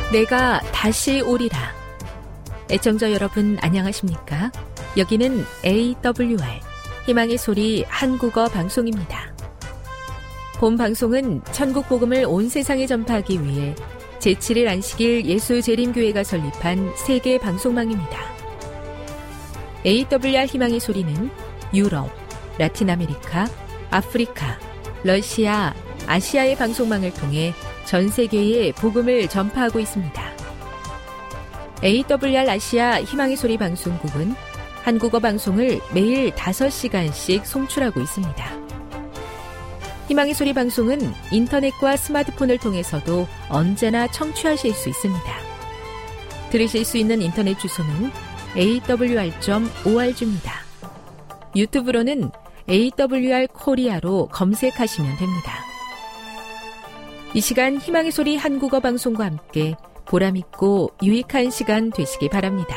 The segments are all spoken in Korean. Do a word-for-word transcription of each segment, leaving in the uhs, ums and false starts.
내가 다시 오리라. 애청자 여러분 안녕하십니까? 여기는 에이더블유알 희망의 소리 한국어 방송입니다. 본 방송은 천국 복음을 온 세상에 전파하기 위해 제칠 일 안식일 예수재림교회가 설립한 세계 방송망입니다. 에이더블유알 희망의 소리는 유럽, 라틴 아메리카, 아프리카, 러시아, 아시아의 방송망을 통해 전 세계에 복음을 전파하고 있습니다. 에이더블유알 아시아 희망의 소리 방송국은 한국어 방송을 매일 다섯 시간씩 송출하고 있습니다. 희망의 소리 방송은 인터넷과 스마트폰을 통해서도 언제나 청취하실 수 있습니다. 들으실 수 있는 인터넷 주소는 에이더블유알 점 오알지입니다. 유튜브로는 에이더블유알 코리아로 검색하시면 됩니다. 이 시간 희망의 소리 한국어 방송과 함께 보람있고 유익한 시간 되시기 바랍니다.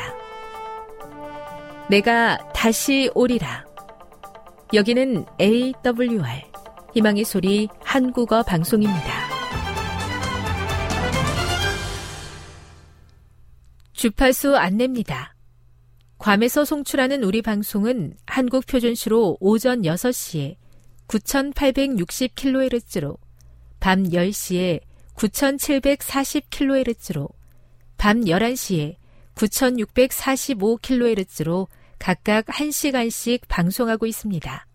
내가 다시 오리라. 여기는 에이더블유알 희망의 소리 한국어 방송입니다. 주파수 안내입니다. 괌에서 송출하는 우리 방송은 한국 표준시로 오전 여섯 시에 구천팔백육십 킬로헤르츠로, 밤 열 시에 구천칠백사십 킬로헤르츠로, 밤 열한 시에 구천육백사십오 킬로헤르츠로 각각 한 시간씩 방송하고 있습니다.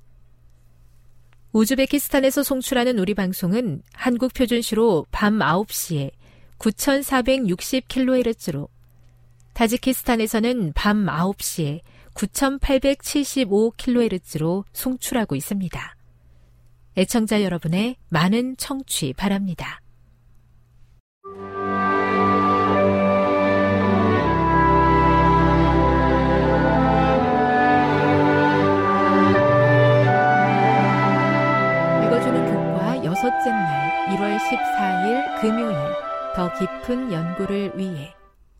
우즈베키스탄에서 송출하는 우리 방송은 한국 표준시로 밤 아홉 시에 구천사백육십 킬로헤르츠로, 타지키스탄에서는 밤 아홉 시에 구천팔백칠십오 킬로헤르츠로 송출하고 있습니다. 애청자 여러분의 많은 청취 바랍니다. 읽어주는 교과 여섯째 날 일월 십사일 금요일 더 깊은 연구를 위해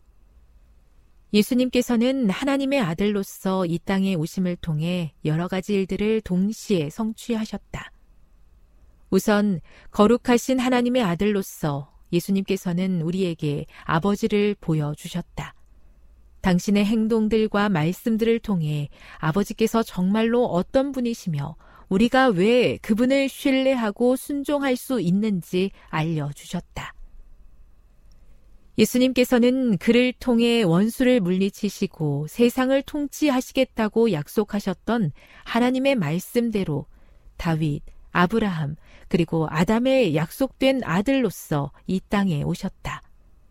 예수님께서는 하나님의 아들로서 이 땅에 오심을 통해 여러 가지 일들을 동시에 성취하셨다. 우선 거룩하신 하나님의 아들로서 예수님께서는 우리에게 아버지를 보여주셨다. 당신의 행동들과 말씀들을 통해 아버지께서 정말로 어떤 분이시며 우리가 왜 그분을 신뢰하고 순종할 수 있는지 알려주셨다. 예수님께서는 그를 통해 원수를 물리치시고 세상을 통치하시겠다고 약속하셨던 하나님의 말씀대로 다윗, 아브라함, 그리고 아담의 약속된 아들로서 이 땅에 오셨다.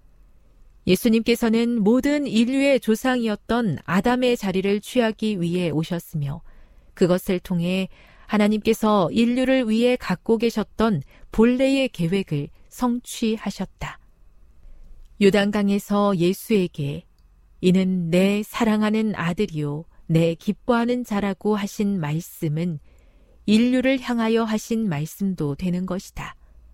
예수님께서는 모든 인류의 조상이었던 아담의 자리를 취하기 위해 오셨으며 그것을 통해 하나님께서 인류를 위해 갖고 계셨던 본래의 계획을 성취하셨다. 요단강에서 예수에게 이는 내 사랑하는 아들이요 내 기뻐하는 자라고 하신 말씀은 인류를 향하여 하신 말씀도 되는 것이다.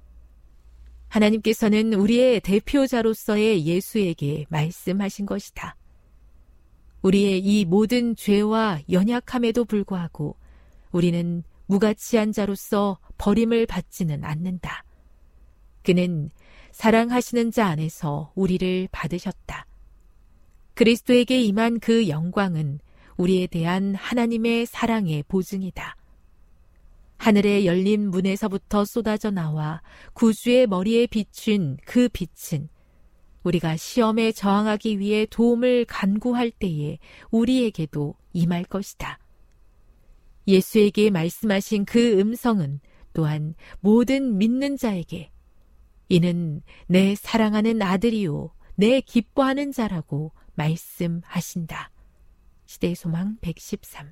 하나님께서는 우리의 대표자로서의 예수에게 말씀하신 것이다. 우리의 이 모든 죄와 연약함에도 불구하고 우리는 무가치한 자로서 버림을 받지는 않는다. 그는 사랑하시는 자 안에서 우리를 받으셨다. 그리스도에게 임한 그 영광은 우리에 대한 하나님의 사랑의 보증이다. 하늘의 열린 문에서부터 쏟아져 나와 구주의 머리에 비춘 그 빛은 우리가 시험에 저항하기 위해 도움을 간구할 때에 우리에게도 임할 것이다. 예수에게 말씀하신 그 음성은 또한 모든 믿는 자에게 이는 내 사랑하는 아들이요 내 기뻐하는 자라고 말씀하신다. 시대의 소망 백십삼.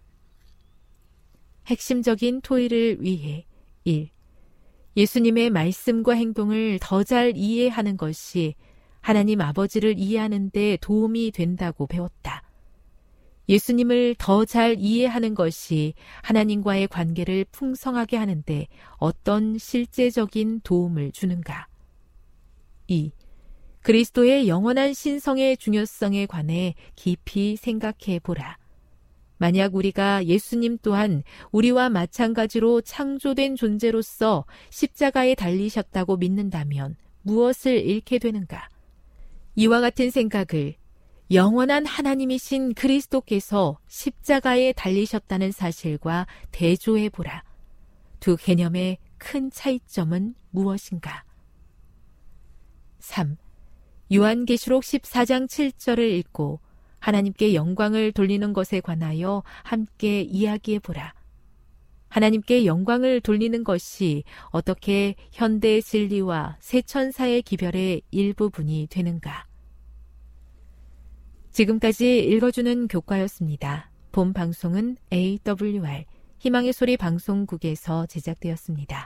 핵심적인 토의를 위해 일. 예수님의 말씀과 행동을 더 잘 이해하는 것이 하나님 아버지를 이해하는 데 도움이 된다고 배웠다. 예수님을 더 잘 이해하는 것이 하나님과의 관계를 풍성하게 하는데 어떤 실제적인 도움을 주는가? 이. 그리스도의 영원한 신성의 중요성에 관해 깊이 생각해 보라. 만약 우리가 예수님 또한 우리와 마찬가지로 창조된 존재로서 십자가에 달리셨다고 믿는다면 무엇을 잃게 되는가? 이와 같은 생각을 영원한 하나님이신 그리스도께서 십자가에 달리셨다는 사실과 대조해보라. 두 개념의 큰 차이점은 무엇인가? 삼. 요한계시록 십사 장 칠 절을 읽고 하나님께 영광을 돌리는 것에 관하여 함께 이야기해보라. 하나님께 영광을 돌리는 것이 어떻게 현대 진리와 새 천사의 기별의 일부분이 되는가? 지금까지 읽어주는 교과였습니다. 본 방송은 에이더블유알 희망의 소리 방송국에서 제작되었습니다.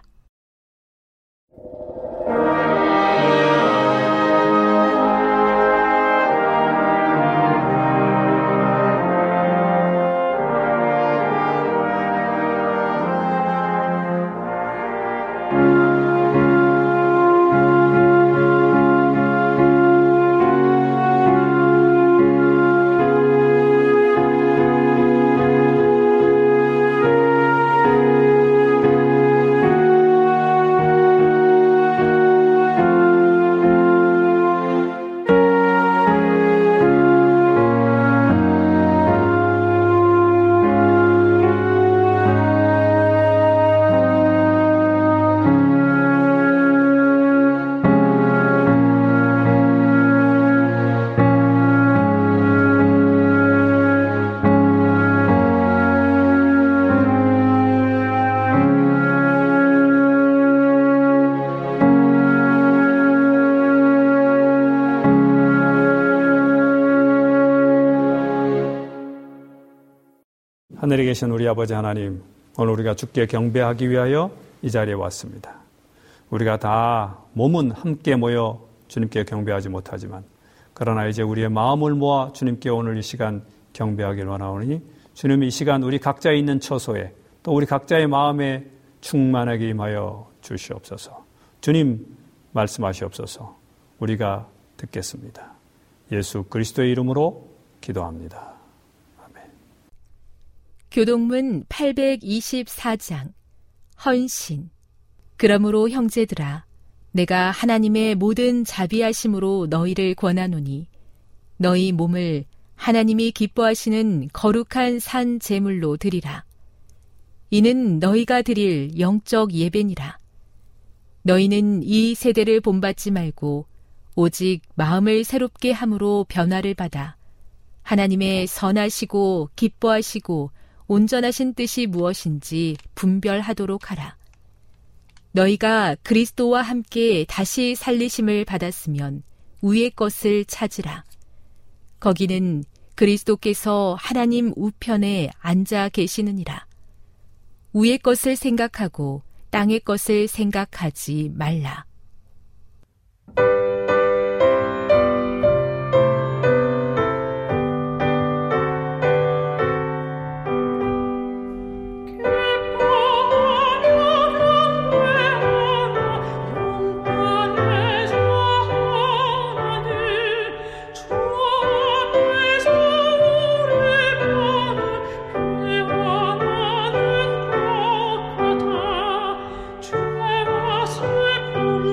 하늘에 계신 우리 아버지 하나님, 오늘 우리가 주께 경배하기 위하여 이 자리에 왔습니다. 우리가 다 몸은 함께 모여 주님께 경배하지 못하지만 그러나 이제 우리의 마음을 모아 주님께 오늘 이 시간 경배하기를 원하오니 주님이 이 시간 우리 각자 있는 처소에 또 우리 각자의 마음에 충만하게 임하여 주시옵소서. 주님 말씀하시옵소서. 우리가 듣겠습니다. 예수 그리스도의 이름으로 기도합니다. 교동문 팔백이십사 장 헌신. 그러므로 형제들아, 내가 하나님의 모든 자비하심으로 너희를 권하노니 너희 몸을 하나님이 기뻐하시는 거룩한 산 제물로 드리라. 이는 너희가 드릴 영적 예배니라. 너희는 이 세대를 본받지 말고 오직 마음을 새롭게 함으로 변화를 받아 하나님의 선하시고 기뻐하시고 온전하신 뜻이 무엇인지 분별하도록 하라. 너희가 그리스도와 함께 다시 살리심을 받았으면 위의 것을 찾으라. 거기는 그리스도께서 하나님 우편에 앉아 계시느니라. 위의 것을 생각하고 땅의 것을 생각하지 말라. 주의 말씀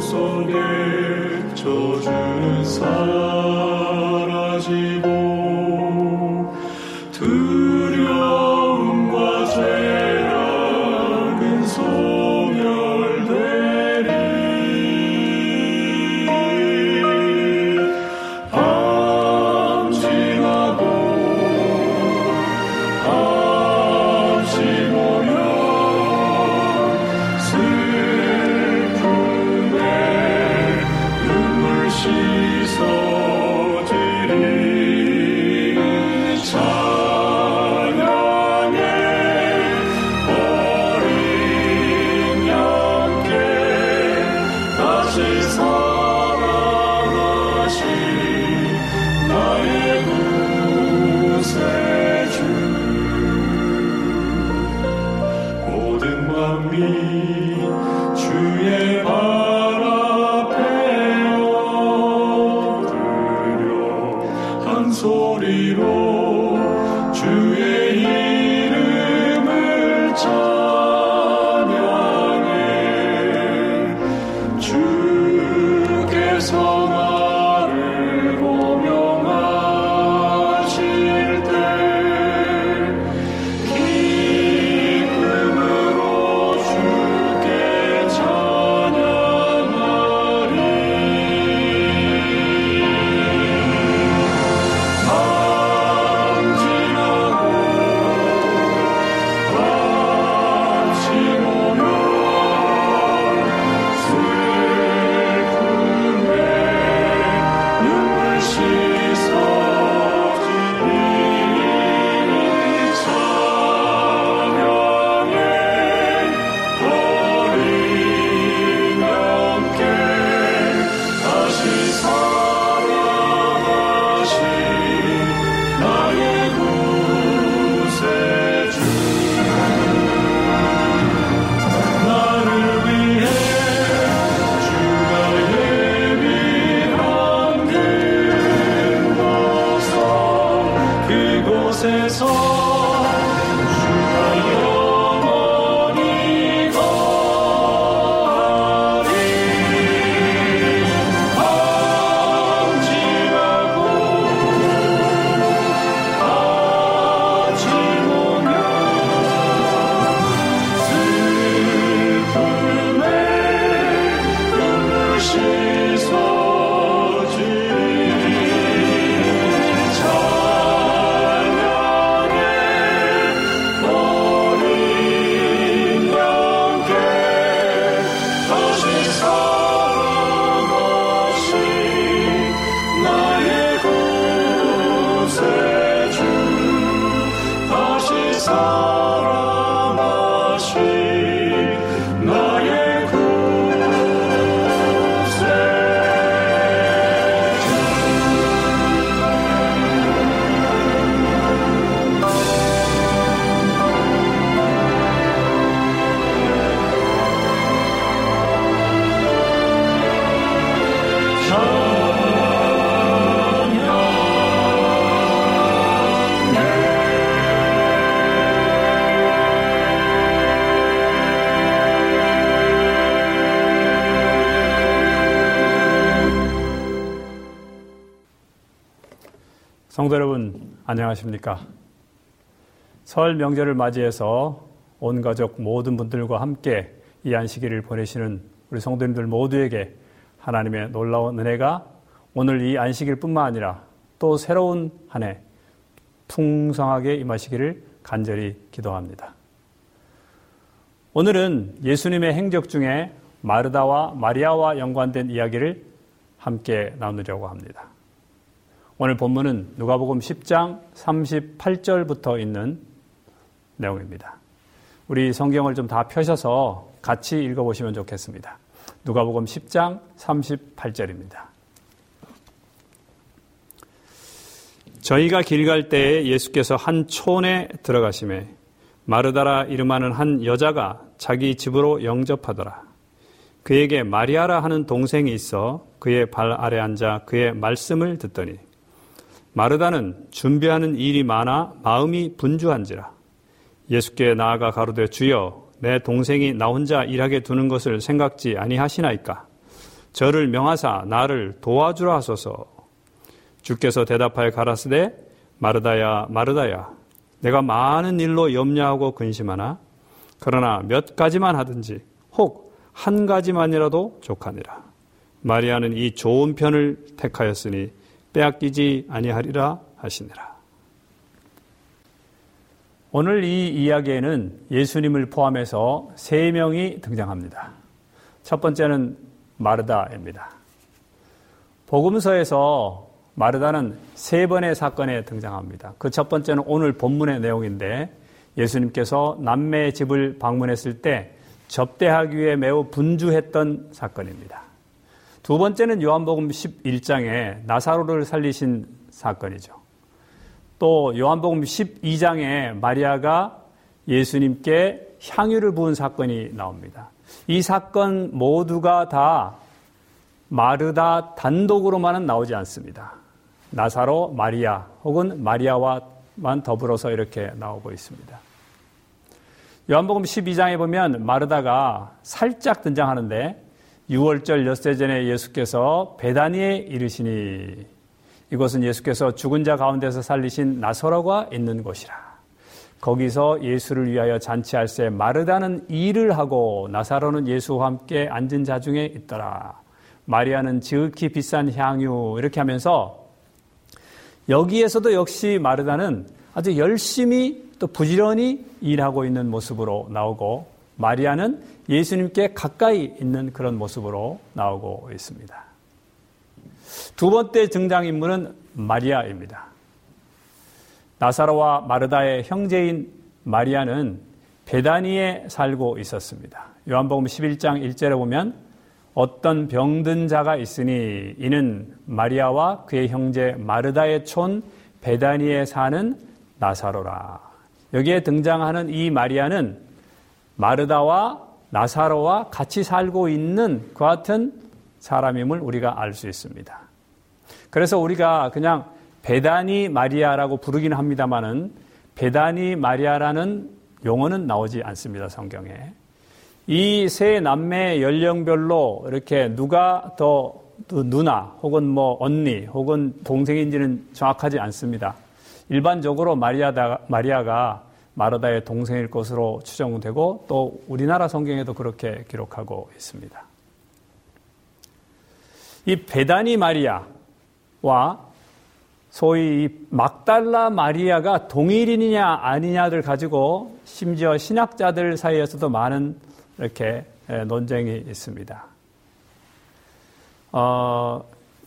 속에 저주는 사라지고 두려움과 죄악은 소멸되리. 밤 지나고 밤이 오면 슬픔에 눈물 씻어지리. 찬양해 어린 양께 다시 살아나신 나의 구세주. 모든 만민 주의 발 앞에 엎드려 한 소리로 주의 이름을 찬양해. 주께서 나를 고명하실 때 기쁨으로 주께 찬양하리. 밤 지나고 밤이 오면 슬픔에 눈물 씻어지리. 찬양해 어린 양께 다시 살아나신 나의 구세주. 나를 위해 주가 예비한 그곳 그곳에서 주가 영원히 거하리. 밤 지나고 밤이 오면 슬픔에 눈물 씻어지리. 찬양해 어린 양께 다시 살아나신 나의 구세주. 다시 살아나신 나의 구세주. 성도 여러분, 안녕하십니까? 설 명절을 맞이해서 온 가족 모든 분들과 함께 이 안식일을 보내시는 우리 성도님들 모두에게 하나님의 놀라운 은혜가 오늘 이 안식일뿐만 아니라 또 새로운 한 해 풍성하게 임하시기를 간절히 기도합니다. 오늘은 예수님의 행적 중에 마르다와 마리아와 연관된 이야기를 함께 나누려고 합니다. 오늘 본문은 누가복음 십 장 삼십팔 절부터 있는 내용입니다. 우리 성경을 좀 다 펴셔서 같이 읽어보시면 좋겠습니다. 누가복음 십 장 삼십팔 절입니다. 저희가 길 갈 때에 예수께서 한 촌에 들어가시매 마르다라 이름하는 한 여자가 자기 집으로 영접하더라. 그에게 마리아라 하는 동생이 있어 그의 발 아래 앉아 그의 말씀을 듣더니 마르다는 준비하는 일이 많아 마음이 분주한지라. 예수께 나아가 가로되 주여 내 동생이 나 혼자 일하게 두는 것을 생각지 아니하시나이까. 저를 명하사 나를 도와주라 하소서. 주께서 대답하여 가라사대 마르다야 마르다야 내가 많은 일로 염려하고 근심하나 그러나 몇 가지만 하든지 혹 한 가지만이라도 족하니라. 마리아는 이 좋은 편을 택하였으니 빼앗기지 아니하리라 하시니라. 오늘 이 이야기에는 예수님을 포함해서 세 명이 등장합니다. 첫 번째는 마르다입니다. 복음서에서 마르다는 세 번의 사건에 등장합니다. 그 첫 번째는 오늘 본문의 내용인데 예수님께서 남매의 집을 방문했을 때 접대하기 위해 매우 분주했던 사건입니다. 두 번째는 요한복음 십일 장에 나사로를 살리신 사건이죠. 또 요한복음 십이 장에 마리아가 예수님께 향유를 부은 사건이 나옵니다. 이 사건 모두가 다 마르다 단독으로만은 나오지 않습니다. 나사로, 마리아 혹은 마리아와만 더불어서 이렇게 나오고 있습니다. 요한복음 십이 장에 보면 마르다가 살짝 등장하는데 유월절 엿새 전에 예수께서 베다니에 이르시니 이곳은 예수께서 죽은 자 가운데서 살리신 나사로가 있는 곳이라. 거기서 예수를 위하여 잔치할 새 마르다는 일을 하고 나사로는 예수와 함께 앉은 자 중에 있더라. 마리아는 지극히 비싼 향유 이렇게 하면서 여기에서도 역시 마르다는 아주 열심히 또 부지런히 일하고 있는 모습으로 나오고 마리아는 예수님께 가까이 있는 그런 모습으로 나오고 있습니다. 두 번째 등장인물은 마리아입니다. 나사로와 마르다의 형제인 마리아는 베다니에 살고 있었습니다. 요한복음 십일 장 일 절에 보면 어떤 병든 자가 있으니 이는 마리아와 그의 형제 마르다의 촌 베다니에 사는 나사로라. 여기에 등장하는 이 마리아는 마르다와 나사로와 같이 살고 있는 그 같은 사람임을 우리가 알 수 있습니다. 그래서 우리가 그냥 베다니 마리아라고 부르기는 합니다만은 베다니 마리아라는 용어는 나오지 않습니다, 성경에. 이 세 남매의 연령별로 이렇게 누가 더 누나 혹은 뭐 언니 혹은 동생인지는 정확하지 않습니다. 일반적으로 마리아다, 마리아가 마르다의 동생일 것으로 추정되고 또 우리나라 성경에도 그렇게 기록하고 있습니다. 이 베다니 마리아와 소위 이 막달라 마리아가 동일인이냐 아니냐를 가지고 심지어 신학자들 사이에서도 많은 이렇게 논쟁이 있습니다. 어,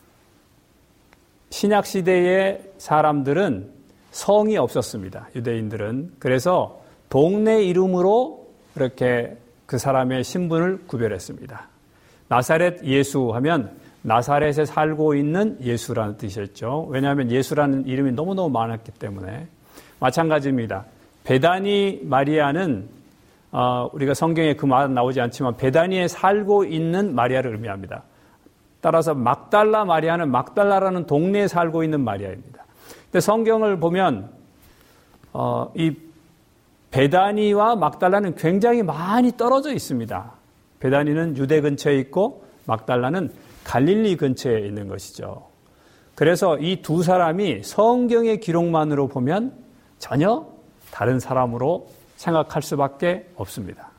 신약 시대의 사람들은 성이 없었습니다. 유대인들은. 그래서 동네 이름으로 이렇게 그 사람의 신분을 구별했습니다. 나사렛 예수 하면 나사렛에 살고 있는 예수라는 뜻이었죠. 왜냐하면 예수라는 이름이 너무너무 많았기 때문에. 마찬가지입니다. 베다니 마리아는 어, 우리가 성경에 그 말은 나오지 않지만 베다니에 살고 있는 마리아를 의미합니다. 따라서 막달라 마리아는 막달라라는 동네에 살고 있는 마리아입니다. 근데 성경을 보면 어, 이 베다니와 막달라는 굉장히 많이 떨어져 있습니다. 베다니는 유대 근처에 있고 막달라는 갈릴리 근처에 있는 것이죠. 그래서 이 두 사람이 성경의 기록만으로 보면 전혀 다른 사람으로 생각할 수밖에 없습니다.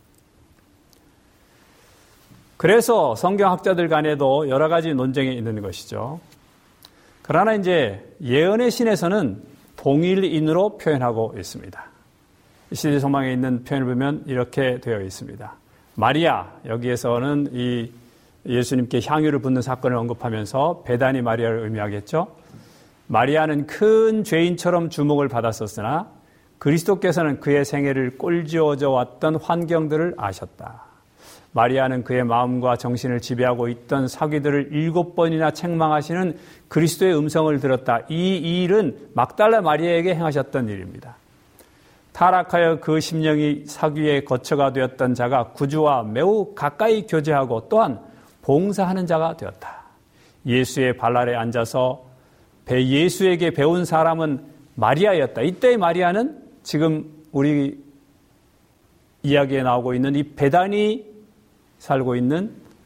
그래서 성경학자들 간에도 여러 가지 논쟁이 있는 것이죠. 그러나 이제 예언의 신에서는 동일인으로 표현하고 있습니다. 시대 소망에 있는 표현을 보면 이렇게 되어 있습니다. 마리아, 여기에서는 이 예수님께 향유를 붓는 사건을 언급하면서 베다니 마리아를 의미하겠죠. 마리아는 큰 죄인처럼 주목을 받았었으나 그리스도께서는 그의 생애를 꼴지어져 왔던 환경들을 아셨다. 마리아는 그의 마음과 정신을 지배하고 있던 사귀들을 일곱 번이나 책망하시는 그리스도의 음성을 들었다. 이 일은 막달라 마리아에게 행하셨던 일입니다. 타락하여 그 심령이 사귀의 거처가 되었던 자가 구주와 매우 가까이 교제하고 또한 봉사하는 자가 되었다. 예수의 발 아래 앉아서 예수에게 배운 사람은 마리아였다. 이때의 마리아는 지금 우리 이야기에 나오고 있는 이 베다니 살고 있는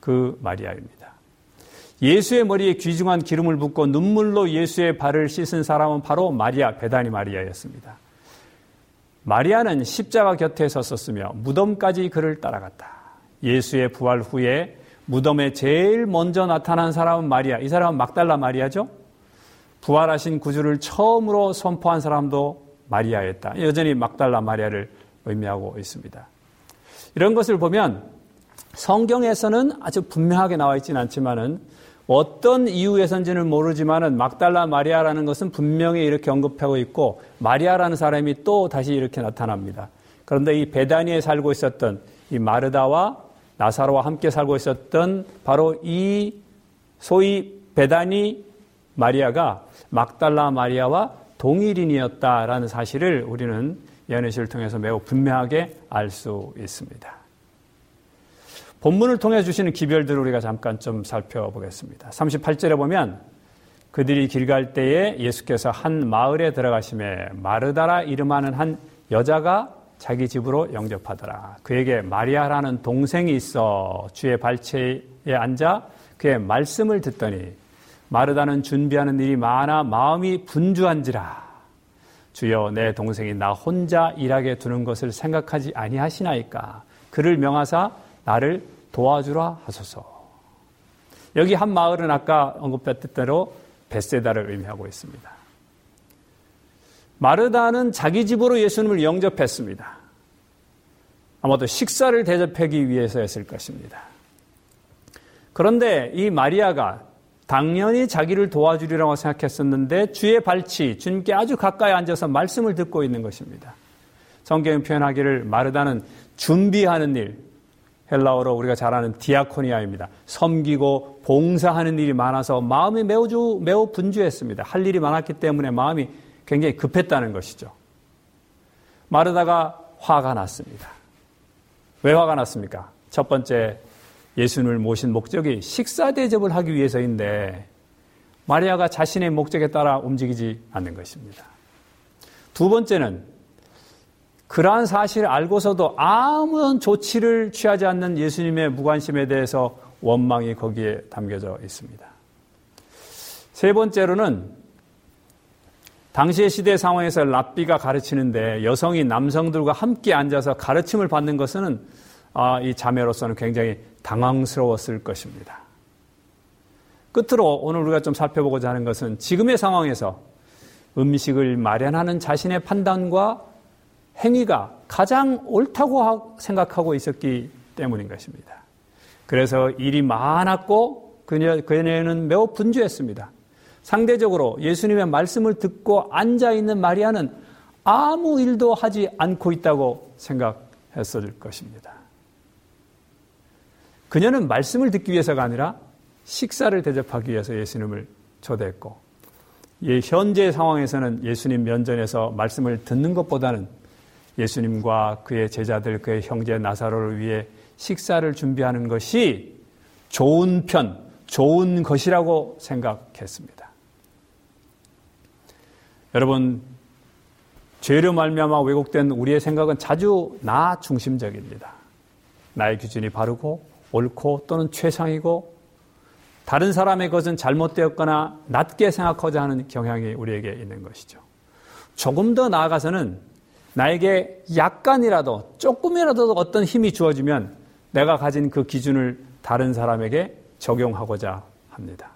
그 마리아입니다. 예수의 머리에 귀중한 기름을 붓고 눈물로 예수의 발을 씻은 사람은 바로 마리아, 베다니 마리아였습니다. 마리아는 십자가 곁에 섰었으며 무덤까지 그를 따라갔다. 예수의 부활 후에 무덤에 제일 먼저 나타난 사람은 마리아. 이 사람은 막달라 마리아죠. 부활하신 구주를 처음으로 선포한 사람도 마리아였다. 여전히 막달라 마리아를 의미하고 있습니다. 이런 것을 보면 성경에서는 아주 분명하게 나와 있지는 않지만은 어떤 이유에서인지는 모르지만은 막달라 마리아라는 것은 분명히 이렇게 언급하고 있고 마리아라는 사람이 또 다시 이렇게 나타납니다. 그런데 이 베다니에 살고 있었던 이 마르다와 나사로와 함께 살고 있었던 바로 이 소위 베다니 마리아가 막달라 마리아와 동일인이었다라는 사실을 우리는 예언의 통해서 매우 분명하게 알 수 있습니다. 본문을 통해 주시는 기별들을 우리가 잠깐 좀 살펴보겠습니다. 삼십팔 절에 보면 그들이 길 갈 때에 예수께서 한 마을에 들어가시매 마르다라 이름하는 한 여자가 자기 집으로 영접하더라. 그에게 마리아라는 동생이 있어 주의 발치에 앉아 그의 말씀을 듣더니 마르다는 준비하는 일이 많아 마음이 분주한지라. 주여 내 동생이 나 혼자 일하게 두는 것을 생각하지 아니하시나이까. 그를 명하사 나를 도와주라 하소서. 여기 한 마을은 아까 언급했던 대로 벳세다를 의미하고 있습니다. 마르다는 자기 집으로 예수님을 영접했습니다. 아마도 식사를 대접하기 위해서였을 것입니다. 그런데 이 마리아가 당연히 자기를 도와주리라고 생각했었는데 주의 발치, 주님께 아주 가까이 앉아서 말씀을 듣고 있는 것입니다. 성경이 표현하기를 마르다는 준비하는 일, 헬라어로 우리가 잘 아는 디아코니아입니다. 섬기고 봉사하는 일이 많아서 마음이 매우, 주, 매우 분주했습니다. 할 일이 많았기 때문에 마음이 굉장히 급했다는 것이죠. 마르다가 화가 났습니다. 왜 화가 났습니까? 첫 번째, 예수님을 모신 목적이 식사 대접을 하기 위해서인데 마리아가 자신의 목적에 따라 움직이지 않는 것입니다. 두 번째는 그러한 사실을 알고서도 아무런 조치를 취하지 않는 예수님의 무관심에 대해서 원망이 거기에 담겨져 있습니다. 세 번째로는 당시의 시대 상황에서 랍비가 가르치는데 여성이 남성들과 함께 앉아서 가르침을 받는 것은 아, 이 자매로서는 굉장히 당황스러웠을 것입니다. 끝으로 오늘 우리가 좀 살펴보고자 하는 것은 지금의 상황에서 음식을 마련하는 자신의 판단과 행위가 가장 옳다고 생각하고 있었기 때문인 것입니다. 그래서 일이 많았고 그녀, 그녀는 매우 분주했습니다. 상대적으로 예수님의 말씀을 듣고 앉아있는 마리아는 아무 일도 하지 않고 있다고 생각했을 것입니다. 그녀는 말씀을 듣기 위해서가 아니라 식사를 대접하기 위해서 예수님을 초대했고 현재 상황에서는 예수님 면전에서 말씀을 듣는 것보다는 예수님과 그의 제자들, 그의 형제 나사로를 위해 식사를 준비하는 것이 좋은 편, 좋은 것이라고 생각했습니다. 여러분, 죄로 말미암아 왜곡된 우리의 생각은 자주 나 중심적입니다. 나의 기준이 바르고 옳고 또는 최상이고 다른 사람의 것은 잘못되었거나 낮게 생각하고자 하는 경향이 우리에게 있는 것이죠. 조금 더 나아가서는 나에게 약간이라도 조금이라도 어떤 힘이 주어지면 내가 가진 그 기준을 다른 사람에게 적용하고자 합니다.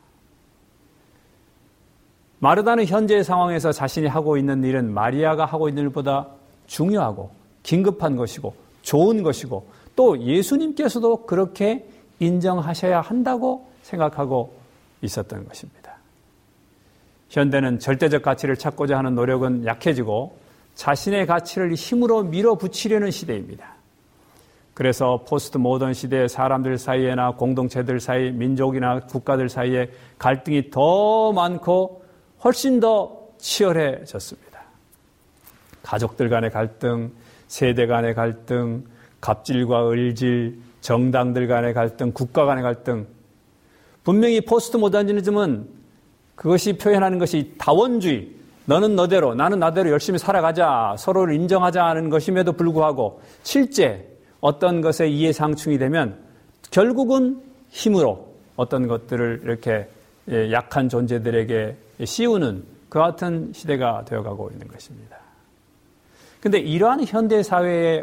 마르다는 현재의 상황에서 자신이 하고 있는 일은 마리아가 하고 있는 일보다 중요하고 긴급한 것이고 좋은 것이고 또 예수님께서도 그렇게 인정하셔야 한다고 생각하고 있었던 것입니다. 현대는 절대적 가치를 찾고자 하는 노력은 약해지고 자신의 가치를 힘으로 밀어붙이려는 시대입니다. 그래서 포스트 모던 시대의 사람들 사이에나 공동체들 사이, 민족이나 국가들 사이에 갈등이 더 많고 훨씬 더 치열해졌습니다. 가족들 간의 갈등, 세대 간의 갈등, 갑질과 을질, 정당들 간의 갈등, 국가 간의 갈등. 분명히 포스트 모더니즘은 그것이 표현하는 것이 다원주의, 너는 너대로, 나는 나대로 열심히 살아가자, 서로를 인정하자는 것임에도 불구하고 실제 어떤 것에 이해상충이 되면 결국은 힘으로 어떤 것들을 이렇게 약한 존재들에게 씌우는 그 같은 시대가 되어가고 있는 것입니다. 그런데 이러한 현대 사회에서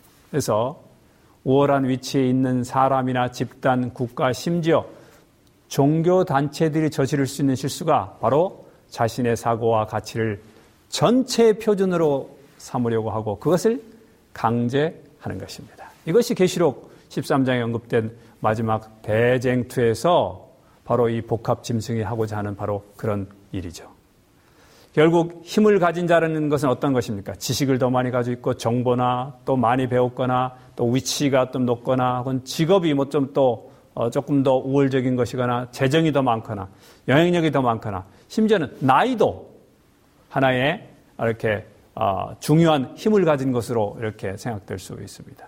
우월한 위치에 있는 사람이나 집단, 국가, 심지어 종교 단체들이 저지를 수 있는 실수가 바로 자신의 사고와 가치를 전체의 표준으로 삼으려고 하고 그것을 강제하는 것입니다. 이것이 계시록 십삼 장에 언급된 마지막 대쟁투에서 바로 이 복합 짐승이 하고자 하는 바로 그런 일이죠. 결국 힘을 가진 자라는 것은 어떤 것입니까? 지식을 더 많이 가지고 있고 정보나 또 많이 배웠거나 또 위치가 좀 높거나 혹은 직업이 뭐 좀 또 어 조금 더 우월적인 것이거나 재정이 더 많거나 영향력이 더 많거나 심지어는 나이도 하나의 이렇게 어 중요한 힘을 가진 것으로 이렇게 생각될 수 있습니다.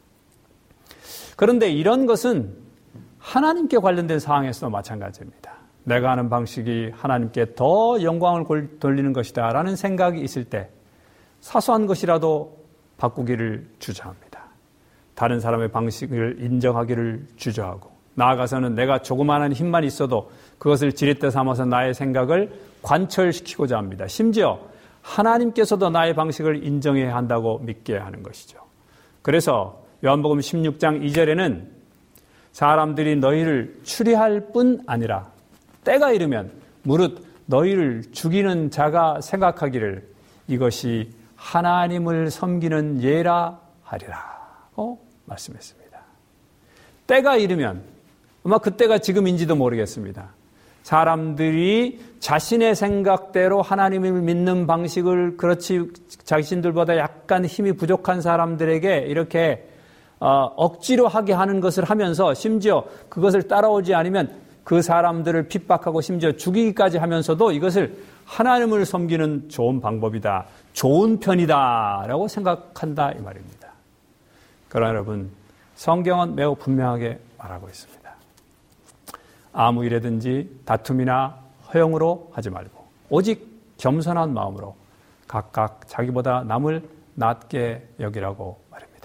그런데 이런 것은 하나님께 관련된 상황에서도 마찬가지입니다. 내가 하는 방식이 하나님께 더 영광을 돌리는 것이다 라는 생각이 있을 때 사소한 것이라도 바꾸기를 주저합니다. 다른 사람의 방식을 인정하기를 주저하고 나아가서는 내가 조그마한 힘만 있어도 그것을 지렛대 삼아서 나의 생각을 관철시키고자 합니다. 심지어 하나님께서도 나의 방식을 인정해야 한다고 믿게 하는 것이죠. 그래서 요한복음 십육 장 이 절에는 사람들이 너희를 추리할 뿐 아니라 때가 이르면 무릇 너희를 죽이는 자가 생각하기를 이것이 하나님을 섬기는 예라 하리라고 말씀했습니다. 때가 이르면 아마 그때가 지금인지도 모르겠습니다. 사람들이 자신의 생각대로 하나님을 믿는 방식을 그렇지 자신들보다 약간 힘이 부족한 사람들에게 이렇게 어, 억지로 하게 하는 것을 하면서 심지어 그것을 따라오지 않으면 그 사람들을 핍박하고 심지어 죽이기까지 하면서도 이것을 하나님을 섬기는 좋은 방법이다. 좋은 편이다. 라고 생각한다. 이 말입니다. 그러나 여러분, 성경은 매우 분명하게 말하고 있습니다. 아무 일에든지 다툼이나 허용으로 하지 말고 오직 겸손한 마음으로 각각 자기보다 남을 낮게 여기라고 말입니다.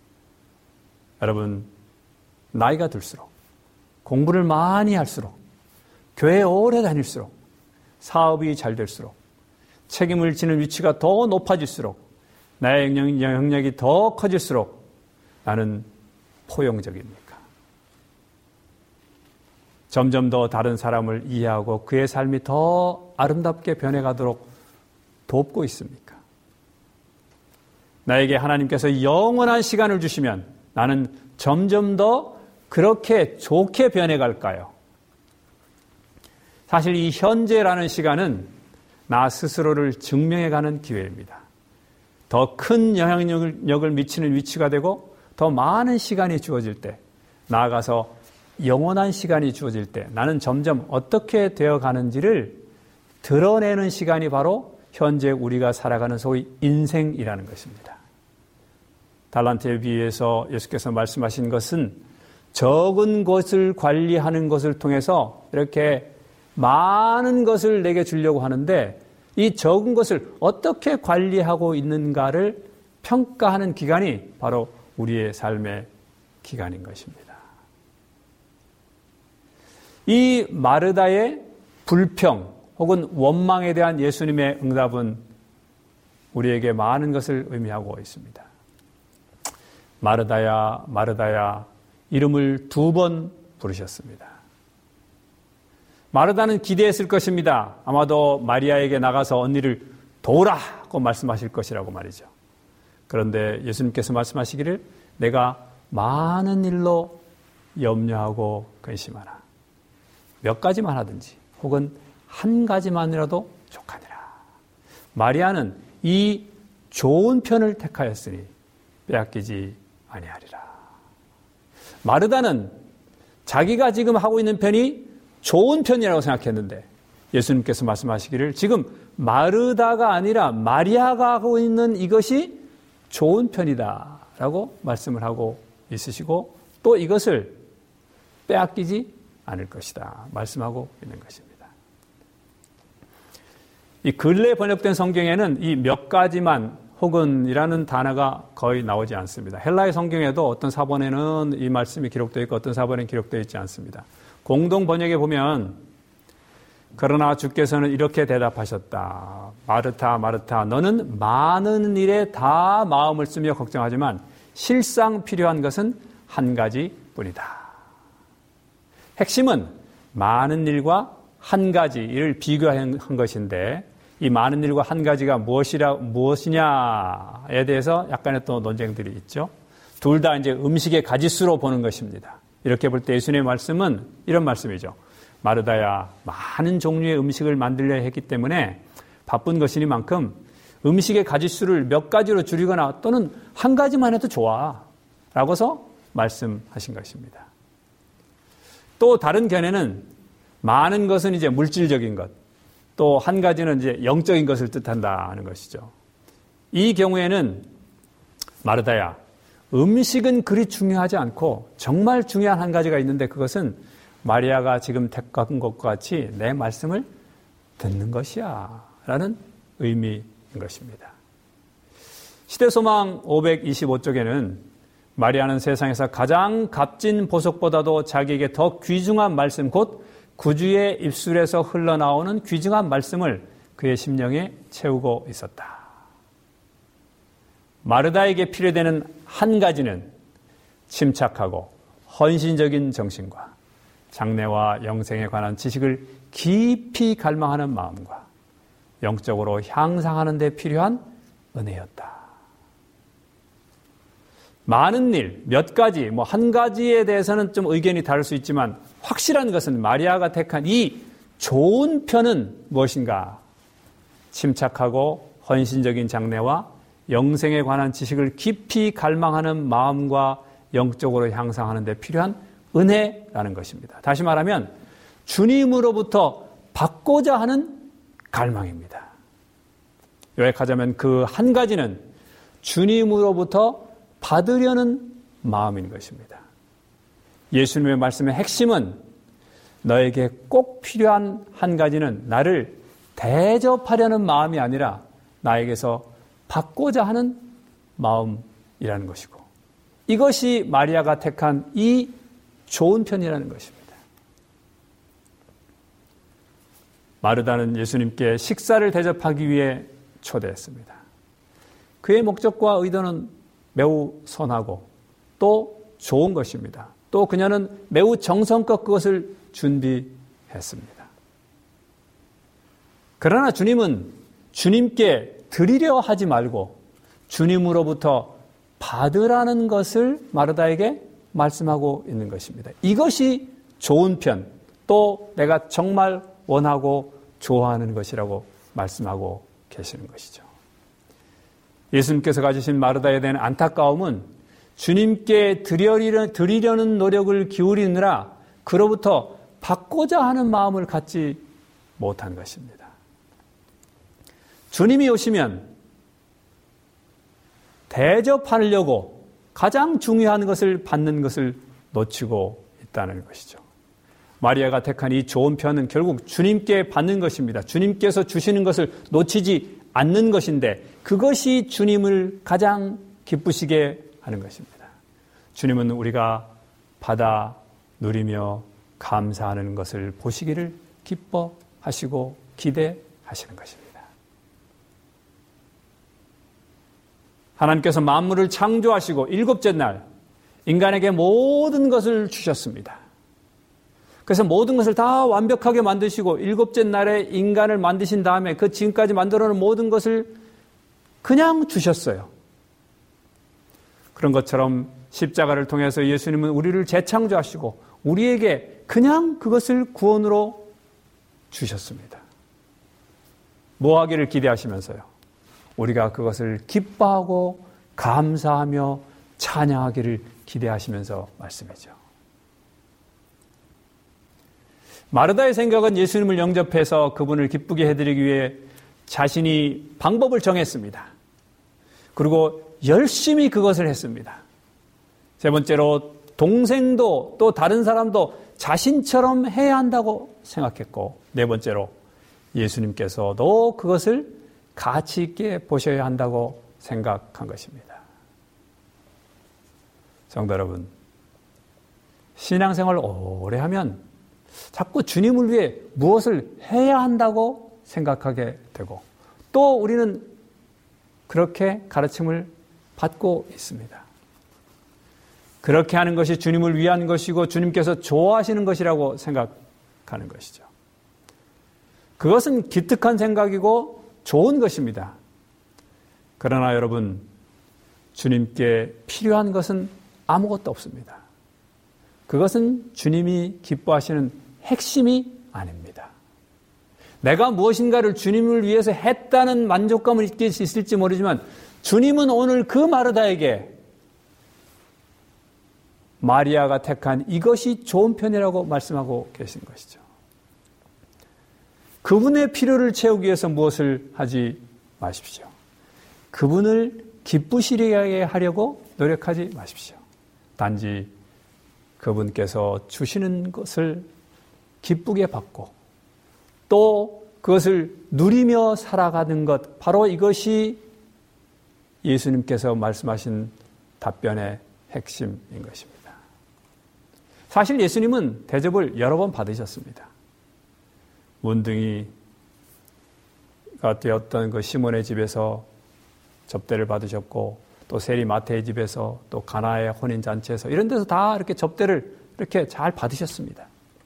여러분, 나이가 들수록 공부를 많이 할수록 교회에 오래 다닐수록 사업이 잘 될수록 책임을 지는 위치가 더 높아질수록 나의 영향력이 더 커질수록 나는 포용적입니까? 점점 더 다른 사람을 이해하고 그의 삶이 더 아름답게 변해가도록 돕고 있습니까? 나에게 하나님께서 영원한 시간을 주시면 나는 점점 더 그렇게 좋게 변해갈까요? 사실 이 현재라는 시간은 나 스스로를 증명해가는 기회입니다. 더 큰 영향력을 미치는 위치가 되고 더 많은 시간이 주어질 때 나아가서 영원한 시간이 주어질 때 나는 점점 어떻게 되어가는지를 드러내는 시간이 바로 현재 우리가 살아가는 소위 인생이라는 것입니다. 달란트에 비해서 예수께서 말씀하신 것은 적은 것을 관리하는 것을 통해서 이렇게 많은 것을 내게 주려고 하는데 이 적은 것을 어떻게 관리하고 있는가를 평가하는 기간이 바로 우리의 삶의 기간인 것입니다. 이 마르다의 불평 혹은 원망에 대한 예수님의 응답은 우리에게 많은 것을 의미하고 있습니다. 마르다야, 마르다야, 이름을 두 번 부르셨습니다. 마르다는 기대했을 것입니다. 아마도 마리아에게 나가서 언니를 도우라고 말씀하실 것이라고 말이죠. 그런데 예수님께서 말씀하시기를 내가 많은 일로 염려하고 근심하나. 몇 가지만 하든지 혹은 한 가지만이라도 족하니라. 마리아는 이 좋은 편을 택하였으니 빼앗기지 아니하리라. 마르다는 자기가 지금 하고 있는 편이 좋은 편이라고 생각했는데 예수님께서 말씀하시기를 지금 마르다가 아니라 마리아가 하고 있는 이것이 좋은 편이다 라고 말씀을 하고 있으시고 또 이것을 빼앗기지 않을 것이다 말씀하고 있는 것입니다. 이 근래 번역된 성경에는 이 몇 가지만 혹은 이라는 단어가 거의 나오지 않습니다. 헬라의 성경에도 어떤 사본에는 이 말씀이 기록되어 있고 어떤 사본에는 기록되어 있지 않습니다. 공동 번역에 보면 그러나 주께서는 이렇게 대답하셨다. 마르타 마르타 너는 많은 일에 다 마음을 쓰며 걱정하지만 실상 필요한 것은 한 가지뿐이다. 핵심은 많은 일과 한 가지 일을 비교한 것인데 이 많은 일과 한 가지가 무엇이라, 무엇이냐에 대해서 약간의 또 논쟁들이 있죠. 둘 다 이제 음식의 가짓수로 보는 것입니다. 이렇게 볼 때 예수님의 말씀은 이런 말씀이죠. 마르다야, 많은 종류의 음식을 만들려야 했기 때문에 바쁜 것이니만큼 음식의 가짓수를 몇 가지로 줄이거나 또는 한 가지만 해도 좋아. 라고서 말씀하신 것입니다. 또 다른 견해는 많은 것은 이제 물질적인 것, 또 한 가지는 이제 영적인 것을 뜻한다는 것이죠. 이 경우에는 마르다야, 음식은 그리 중요하지 않고 정말 중요한 한 가지가 있는데 그것은 마리아가 지금 택한 것과 같이 내 말씀을 듣는 것이야 라는 의미인 것입니다. 시대소망 오백이십오 쪽에는 마리아는 세상에서 가장 값진 보석보다도 자기에게 더 귀중한 말씀, 곧 구주의 입술에서 흘러나오는 귀중한 말씀을 그의 심령에 채우고 있었다. 마르다에게 필요되는 한 가지는 침착하고 헌신적인 정신과 장래와 영생에 관한 지식을 깊이 갈망하는 마음과 영적으로 향상하는 데 필요한 은혜였다. 많은 일, 몇 가지, 뭐 한 가지에 대해서는 좀 의견이 다를 수 있지만 확실한 것은 마리아가 택한 이 좋은 편은 무엇인가? 침착하고 헌신적인 장래와 영생에 관한 지식을 깊이 갈망하는 마음과 영적으로 향상하는 데 필요한 은혜라는 것입니다. 다시 말하면 주님으로부터 받고자 하는 갈망입니다. 요약하자면 그 한 가지는 주님으로부터 받으려는 마음인 것입니다. 예수님의 말씀의 핵심은 너에게 꼭 필요한 한 가지는 나를 대접하려는 마음이 아니라 나에게서 받고자 하는 마음이라는 것이고, 이것이 마리아가 택한 이 좋은 편이라는 것입니다. 마르다는 예수님께 식사를 대접하기 위해 초대했습니다. 그의 목적과 의도는 매우 선하고 또 좋은 것입니다. 또 그녀는 매우 정성껏 그것을 준비했습니다. 그러나 주님은 주님께 드리려 하지 말고 주님으로부터 받으라는 것을 마르다에게 말씀하고 있는 것입니다. 이것이 좋은 편, 또 내가 정말 원하고 좋아하는 것이라고 말씀하고 계시는 것이죠. 예수님께서 가지신 마르다에 대한 안타까움은 주님께 드리려는, 드리려는 노력을 기울이느라 그로부터 받고자 하는 마음을 갖지 못한 것입니다. 주님이 오시면 대접하려고 가장 중요한 것을 받는 것을 놓치고 있다는 것이죠. 마리아가 택한 이 좋은 편은 결국 주님께 받는 것입니다. 주님께서 주시는 것을 놓치지 않는 것인데 그것이 주님을 가장 기쁘시게 하는 것입니다. 주님은 우리가 받아 누리며 감사하는 것을 보시기를 기뻐하시고 기대하시는 것입니다. 하나님께서 만물을 창조하시고 일곱째 날 인간에게 모든 것을 주셨습니다. 그래서 모든 것을 다 완벽하게 만드시고 일곱째 날에 인간을 만드신 다음에 그 지금까지 만들어 놓은 모든 것을 그냥 주셨어요. 그런 것처럼 십자가를 통해서 예수님은 우리를 재창조하시고 우리에게 그냥 그것을 구원으로 주셨습니다. 뭐 하기를 기대하시면서요? 우리가 그것을 기뻐하고 감사하며 찬양하기를 기대하시면서 말씀이죠. 마르다의 생각은 예수님을 영접해서 그분을 기쁘게 해드리기 위해 자신이 방법을 정했습니다. 그리고 열심히 그것을 했습니다. 세 번째로 동생도 또 다른 사람도 자신처럼 해야 한다고 생각했고, 네 번째로 예수님께서도 그것을 가치 있게 보셔야 한다고 생각한 것입니다. 성도 여러분, 신앙생활을 오래 하면 자꾸 주님을 위해 무엇을 해야 한다고 생각하게 되고 또 우리는 그렇게 가르침을 받고 있습니다. 그렇게 하는 것이 주님을 위한 것이고 주님께서 좋아하시는 것이라고 생각하는 것이죠. 그것은 기특한 생각이고 좋은 것입니다. 그러나 여러분, 주님께 필요한 것은 아무것도 없습니다. 그것은 주님이 기뻐하시는 핵심이 아닙니다. 내가 무엇인가를 주님을 위해서 했다는 만족감을 느낄 수 있을지 모르지만 주님은 오늘 그 마르다에게 마리아가 택한 이것이 좋은 편이라고 말씀하고 계신 것이죠. 그분의 필요를 채우기 위해서 무엇을 하지 마십시오. 그분을 기쁘시게 하려고 노력하지 마십시오. 단지 그분께서 주시는 것을 기쁘게 받고 또 그것을 누리며 살아가는 것, 바로 이것이 예수님께서 말씀하신 답변의 핵심인 것입니다. 사실 예수님은 대접을 여러 번 받으셨습니다. 문둥이가 되었던 그 시몬의 집에서 접대를 받으셨고 또 세리 마태의 집에서 또 가나의 혼인잔치에서 이런 데서 다 이렇게 접대를 이렇게 잘 받으셨습니다.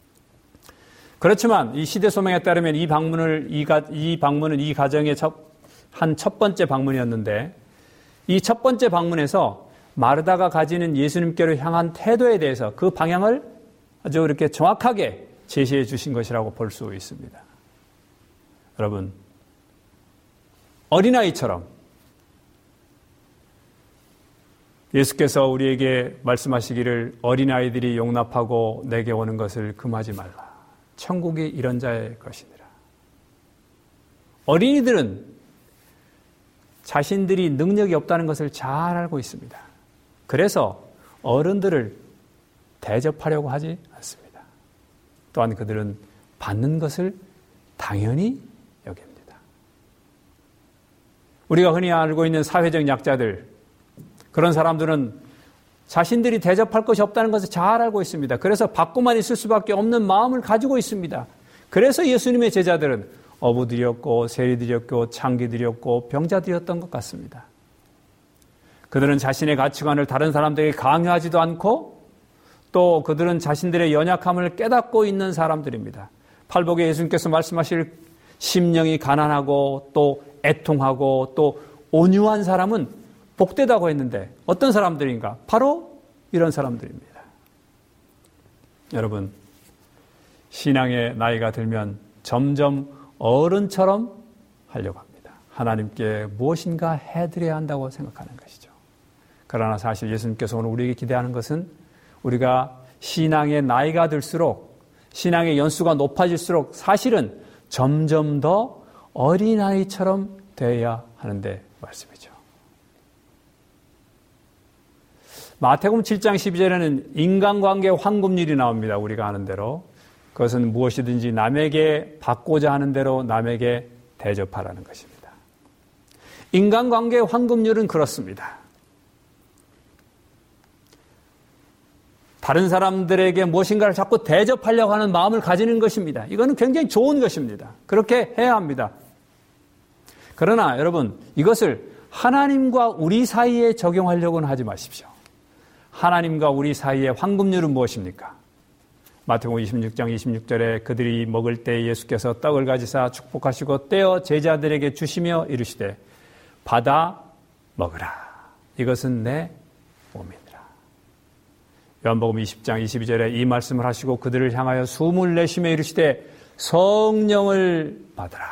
그렇지만 이 시대 소명에 따르면 이 방문을 이, 가, 이 방문은 이 가정의 한 첫 번째 방문이었는데 이 첫 번째 방문에서 마르다가 가지는 예수님께로 향한 태도에 대해서 그 방향을 아주 이렇게 정확하게 제시해 주신 것이라고 볼 수 있습니다. 여러분, 어린아이처럼 예수께서 우리에게 말씀하시기를 어린아이들이 용납하고 내게 오는 것을 금하지 말라. 천국이 이런 자의 것이니라. 어린이들은 자신들이 능력이 없다는 것을 잘 알고 있습니다. 그래서 어른들을 대접하려고 하지 않습니다. 또한 그들은 받는 것을 당연히 여깁니다. 우리가 흔히 알고 있는 사회적 약자들, 그런 사람들은 자신들이 대접할 것이 없다는 것을 잘 알고 있습니다. 그래서 받고만 있을 수밖에 없는 마음을 가지고 있습니다. 그래서 예수님의 제자들은 어부들이었고 세리들이었고 창기들이었고 병자들이었던 것 같습니다. 그들은 자신의 가치관을 다른 사람들에게 강요하지도 않고 또 그들은 자신들의 연약함을 깨닫고 있는 사람들입니다. 팔복에 예수님께서 말씀하실 심령이 가난하고 또 애통하고 또 온유한 사람은 복되다고 했는데 어떤 사람들인가? 바로 이런 사람들입니다. 여러분, 신앙의 나이가 들면 점점 어른처럼 하려고 합니다. 하나님께 무엇인가 해드려야 한다고 생각하는 것이죠. 그러나 사실 예수님께서 오늘 우리에게 기대하는 것은 우리가 신앙의 나이가 들수록 신앙의 연수가 높아질수록 사실은 점점 더 어린아이처럼 되어야 하는데 말씀이죠. 마태복음 칠 장 십이 절에는 인간관계 황금률이 나옵니다. 우리가 아는 대로. 그것은 무엇이든지 남에게 받고자 하는 대로 남에게 대접하라는 것입니다. 인간관계 황금률은 그렇습니다. 다른 사람들에게 무엇인가를 자꾸 대접하려고 하는 마음을 가지는 것입니다. 이거는 굉장히 좋은 것입니다. 그렇게 해야 합니다. 그러나 여러분, 이것을 하나님과 우리 사이에 적용하려고는 하지 마십시오. 하나님과 우리 사이의 황금률은 무엇입니까? 마태복음 이십육 장 이십육 절에 그들이 먹을 때 예수께서 떡을 가지사 축복하시고 떼어 제자들에게 주시며 이르시되 받아 먹으라. 이것은 내 몸이니라. 요한복음 이십 장 이십이 절에 이 말씀을 하시고 그들을 향하여 숨을 내쉬며 이르시되 성령을 받으라.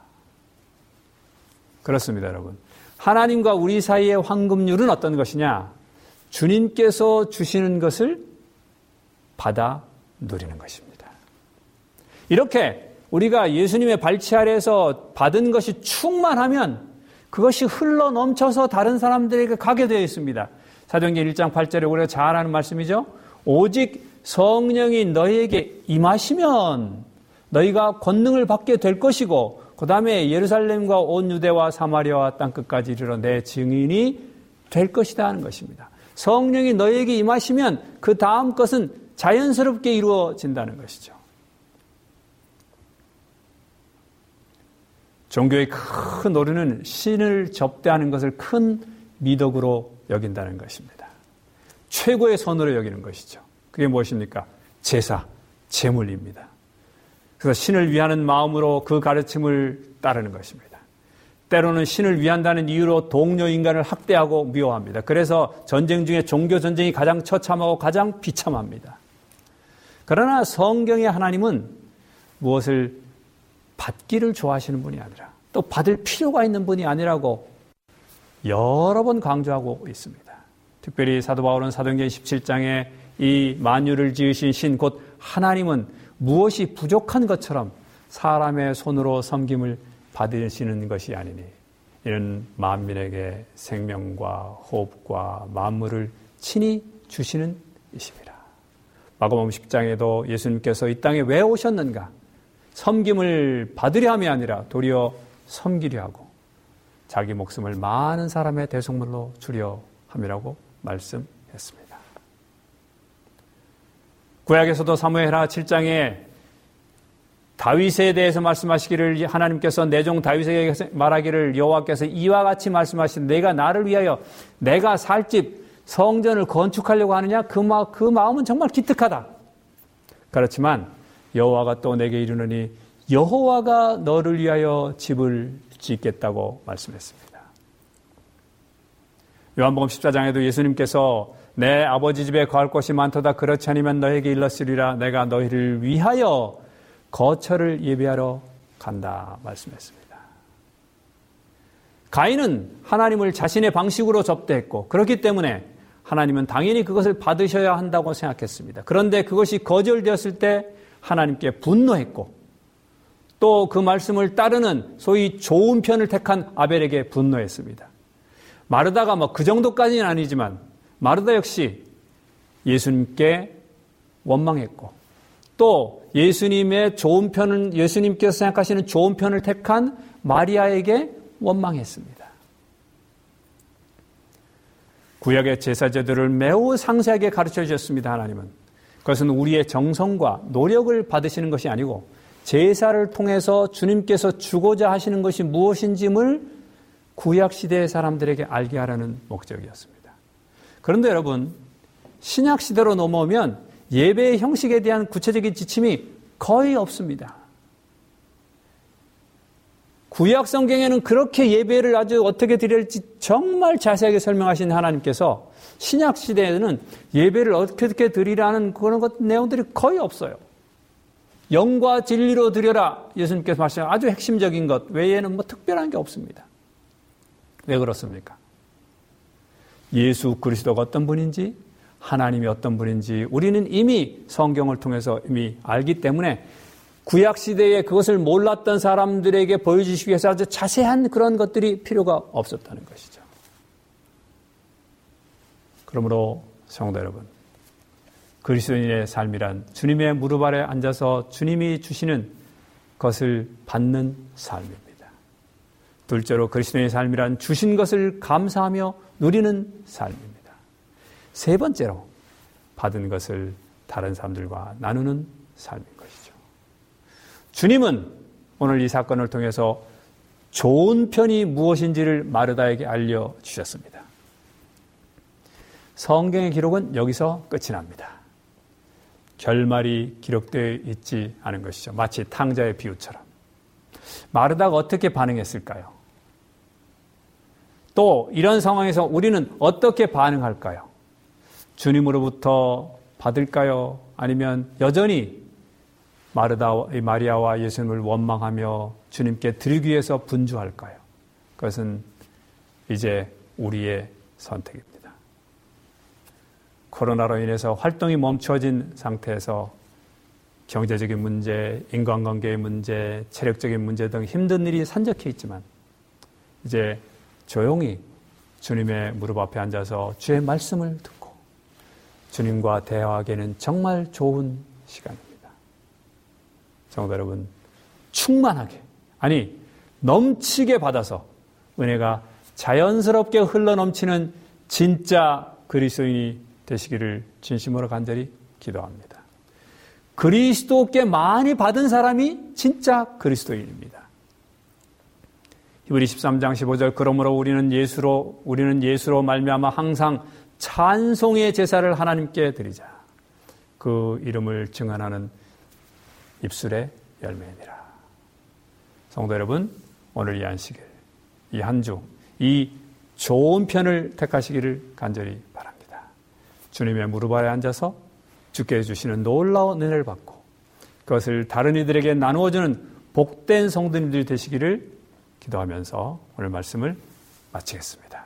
그렇습니다, 여러분. 하나님과 우리 사이의 황금률은 어떤 것이냐? 주님께서 주시는 것을 받아 누리는 것입니다. 이렇게 우리가 예수님의 발치 아래에서 받은 것이 충만하면 그것이 흘러 넘쳐서 다른 사람들에게 가게 되어 있습니다. 사도행전 일 장 팔 절에 우리가 잘 아는 말씀이죠. 오직 성령이 너희에게 임하시면 너희가 권능을 받게 될 것이고 그 다음에 예루살렘과 온 유대와 사마리아와 땅끝까지 이르러 내 증인이 될 것이다 하는 것입니다. 성령이 너에게 임하시면 그 다음 것은 자연스럽게 이루어진다는 것이죠. 종교의 큰 오류는 신을 접대하는 것을 큰 미덕으로 여긴다는 것입니다. 최고의 선으로 여기는 것이죠. 그게 무엇입니까? 제사, 제물입니다. 그래서 신을 위하는 마음으로 그 가르침을 따르는 것입니다. 때로는 신을 위한다는 이유로 동료 인간을 학대하고 미워합니다. 그래서 전쟁 중에 종교 전쟁이 가장 처참하고 가장 비참합니다. 그러나 성경의 하나님은 무엇을 받기를 좋아하시는 분이 아니라 또 받을 필요가 있는 분이 아니라고 여러 번 강조하고 있습니다. 특별히 사도 바울은 사도행전 십칠 장에 이 만유를 지으신 신 곧 하나님은 무엇이 부족한 것처럼 사람의 손으로 섬김을 받으시는 것이 아니니 이는 만민에게 생명과 호흡과 만물을 친히 주시는 이십니다. 마가복음 십 장에도 예수님께서 이 땅에 왜 오셨는가? 섬김을 받으려 함이 아니라 도리어 섬기려 하고 자기 목숨을 많은 사람의 대속물로 주려 함이라고 말씀했습니다. 구약에서도 사무엘하 칠 장에 다윗에 대해서 말씀하시기를 하나님께서 내 종 다윗에게 말하기를 여호와께서 이와 같이 말씀하신 내가 나를 위하여 내가 살 집 성전을 건축하려고 하느냐? 그, 마, 그 마음은 정말 기특하다. 그렇지만 여호와가 또 내게 이르노니 여호와가 너를 위하여 집을 짓겠다고 말씀했습니다. 요한복음 십사 장에도 예수님께서 내 아버지 집에 거할 곳이 많도다. 그렇지 않으면 너에게 일렀으리라. 내가 너희를 위하여 거처를 예비하러 간다 말씀했습니다. 가인은 하나님을 자신의 방식으로 접대했고 그렇기 때문에 하나님은 당연히 그것을 받으셔야 한다고 생각했습니다. 그런데 그것이 거절되었을 때 하나님께 분노했고 또 그 말씀을 따르는 소위 좋은 편을 택한 아벨에게 분노했습니다. 마르다가 뭐 그 정도까지는 아니지만 마르다 역시 예수님께 원망했고 또 예수님의 좋은 편을 예수님께서 생각하시는 좋은 편을 택한 마리아에게 원망했습니다. 구약의 제사제도를 매우 상세하게 가르쳐 주셨습니다. 하나님은 그것은 우리의 정성과 노력을 받으시는 것이 아니고 제사를 통해서 주님께서 주고자 하시는 것이 무엇인지를 구약시대의 사람들에게 알게 하라는 목적이었습니다. 그런데 여러분 신약시대로 넘어오면 예배의 형식에 대한 구체적인 지침이 거의 없습니다. 구약 성경에는 그렇게 예배를 아주 어떻게 드릴지 정말 자세하게 설명하신 하나님께서 신약 시대에는 예배를 어떻게 드리라는 그런 것 내용들이 거의 없어요. 영과 진리로 드려라 예수님께서 말씀하신 아주 핵심적인 것 외에는 뭐 특별한 게 없습니다. 왜 그렇습니까? 예수 그리스도가 어떤 분인지 하나님이 어떤 분인지 우리는 이미 성경을 통해서 이미 알기 때문에 구약시대에 그것을 몰랐던 사람들에게 보여주시기 위해서 아주 자세한 그런 것들이 필요가 없었다는 것이죠. 그러므로 성도 여러분, 그리스도인의 삶이란 주님의 무릎 아래 앉아서 주님이 주시는 것을 받는 삶입니다. 둘째로 그리스도인의 삶이란 주신 것을 감사하며 누리는 삶입니다. 세 번째로 받은 것을 다른 사람들과 나누는 삶인 것이죠. 주님은 오늘 이 사건을 통해서 좋은 편이 무엇인지를 마르다에게 알려주셨습니다. 성경의 기록은 여기서 끝이 납니다. 결말이 기록되어 있지 않은 것이죠. 마치 탕자의 비유처럼. 마르다가 어떻게 반응했을까요? 또 이런 상황에서 우리는 어떻게 반응할까요? 주님으로부터 받을까요? 아니면 여전히 마르다, 마리아와 예수님을 원망하며 주님께 드리기 위해서 분주할까요? 그것은 이제 우리의 선택입니다. 코로나로 인해서 활동이 멈춰진 상태에서 경제적인 문제, 인간관계의 문제, 체력적인 문제 등 힘든 일이 산적해 있지만 이제 조용히 주님의 무릎 앞에 앉아서 주의 말씀을 듣고 주님과 대화하기에는 정말 좋은 시간입니다. 성도 여러분, 충만하게, 아니 넘치게 받아서 은혜가 자연스럽게 흘러넘치는 진짜 그리스도인이 되시기를 진심으로 간절히 기도합니다. 그리스도께 많이 받은 사람이 진짜 그리스도인입니다. 히브리 십삼 장 십오 절 그러므로 우리는 예수로 우리는 예수로 말미암아 항상 찬송의 제사를 하나님께 드리자. 그 이름을 증언하는 입술의 열매니라. 성도 여러분, 오늘 이 안식일, 이 한 주, 이 좋은 편을 택하시기를 간절히 바랍니다. 주님의 무릎 아래 앉아서 주께 주시는 놀라운 은혜를 받고 그것을 다른 이들에게 나누어주는 복된 성도님들이 되시기를 기도하면서 오늘 말씀을 마치겠습니다.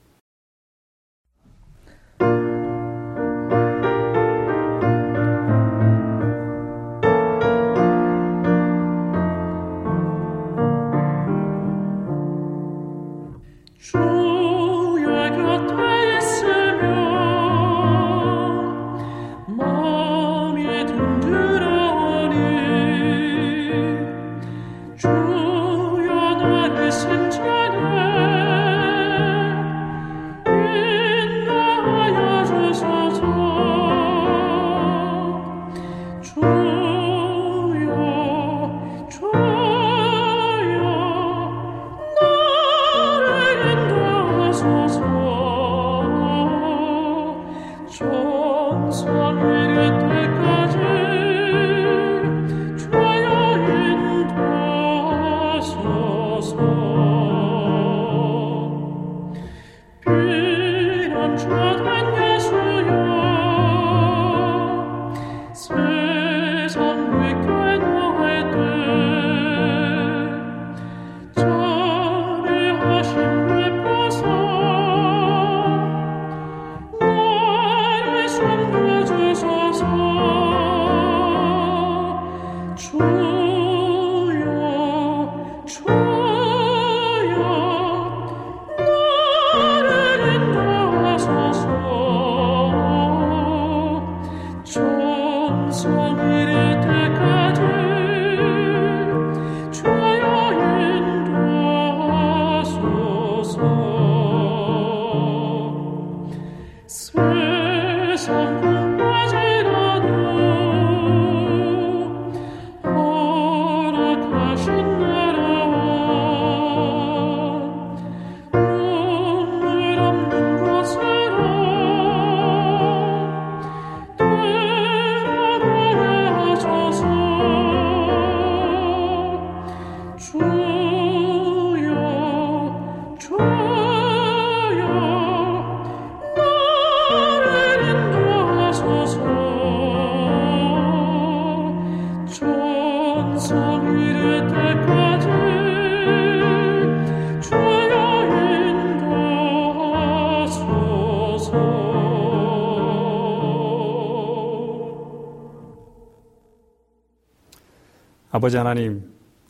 아버지 하나님,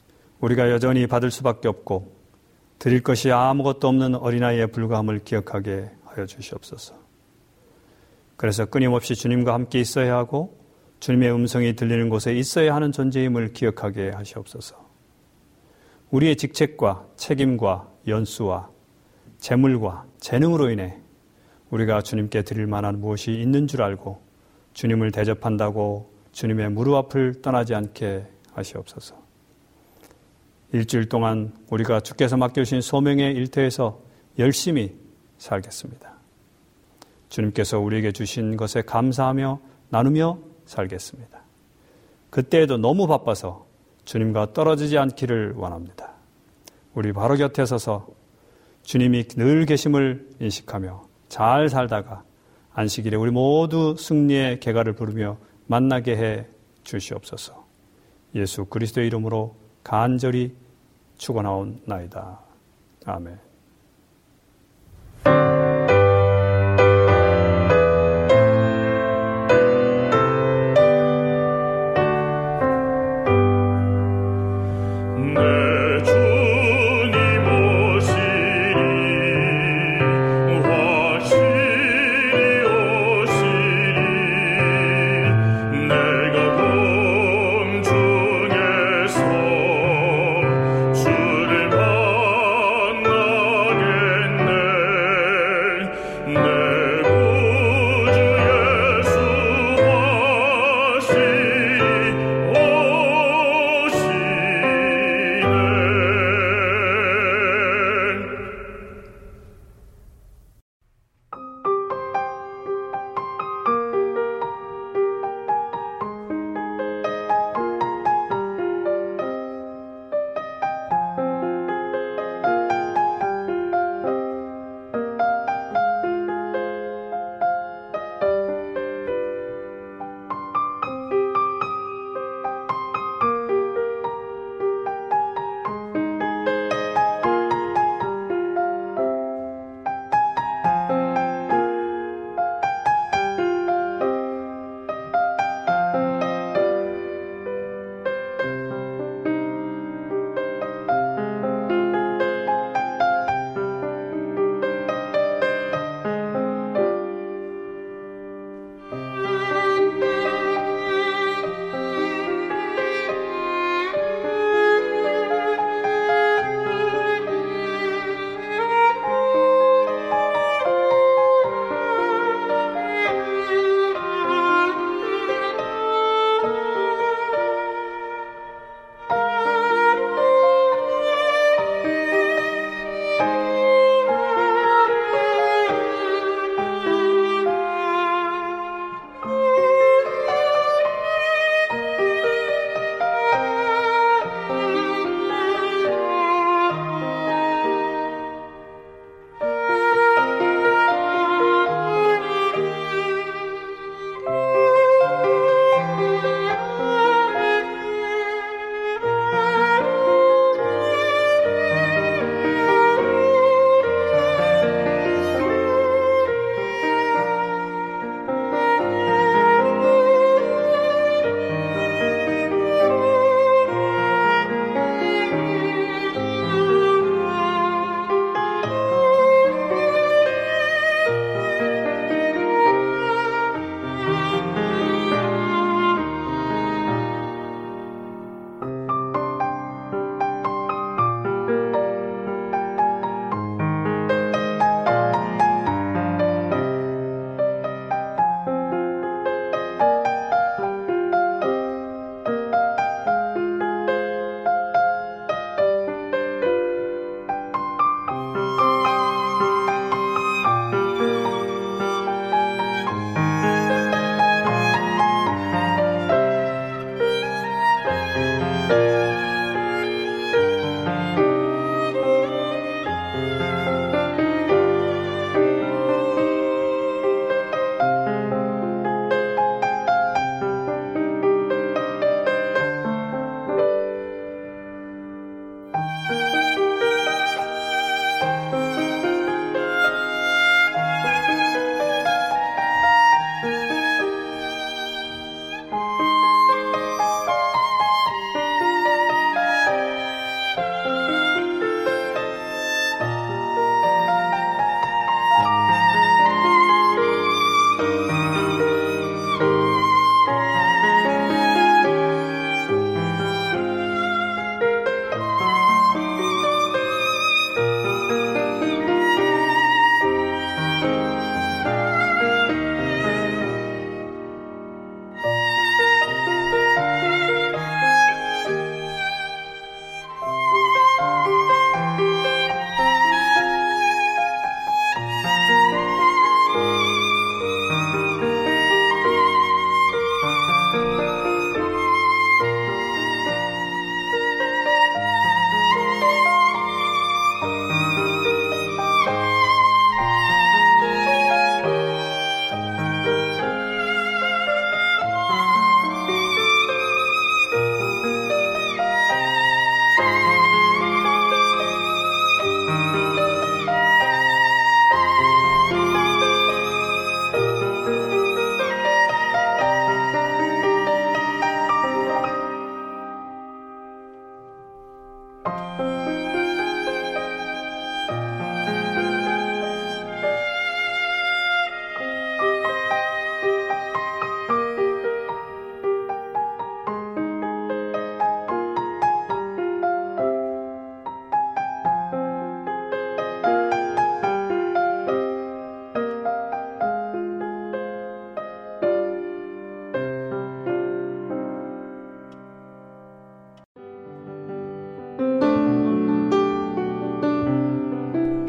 우리가 여전히 받을 수밖에 없고 드릴 것이 아무것도 없는 어린아이의 불과함을 기억하게 하여 주시옵소서. 그래서 끊임없이 주님과 함께 있어야 하고 주님의 음성이 들리는 곳에 있어야 하는 존재임을 기억하게 하시옵소서. 우리의 직책과 책임과 연수와 재물과 재능으로 인해 우리가 주님께 드릴 만한 무엇이 있는 줄 알고 주님을 대접한다고 주님의 무릎 앞을 떠나지 않게 하시옵소서. 일주일 동안 우리가 주께서 맡겨주신 소명의 일터에서 열심히 살겠습니다. 주님께서 우리에게 주신 것에 감사하며 나누며 살겠습니다. 그때에도 너무 바빠서 주님과 떨어지지 않기를 원합니다. 우리 바로 곁에 서서 주님이 늘 계심을 인식하며 잘 살다가 안식일에 우리 모두 승리의 개가를 부르며 만나게 해 주시옵소서. 예수 그리스도의 이름으로 간절히 축원하옵나이다. 아멘. 주를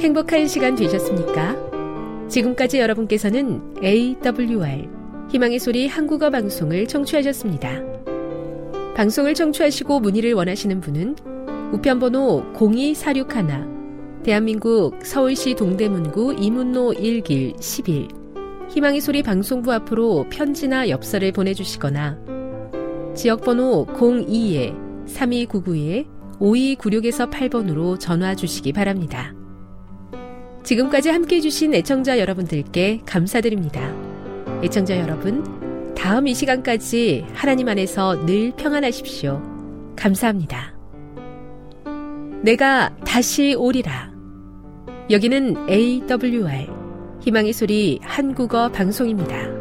행복한 시간 되셨습니까? 지금까지 여러분께서는 에이더블유알 희망의 소리 한국어 방송을 청취하셨습니다. 방송을 청취하시고 문의를 원하시는 분은 우편번호 공이사육일, 대한민국 서울시 동대문구 이문로 일 길 십일 희망의 소리 방송부 앞으로 편지나 엽서를 보내주시거나 지역번호 공이 삼이구구 오이구육 팔 번으로 전화 주시기 바랍니다. 지금까지 함께해 주신 애청자 여러분들께 감사드립니다. 애청자 여러분, 다음 이 시간까지 하나님 안에서 늘 평안하십시오. 감사합니다. 내가 다시 오리라. 여기는 에이더블유알 희망의 소리 한국어 방송입니다.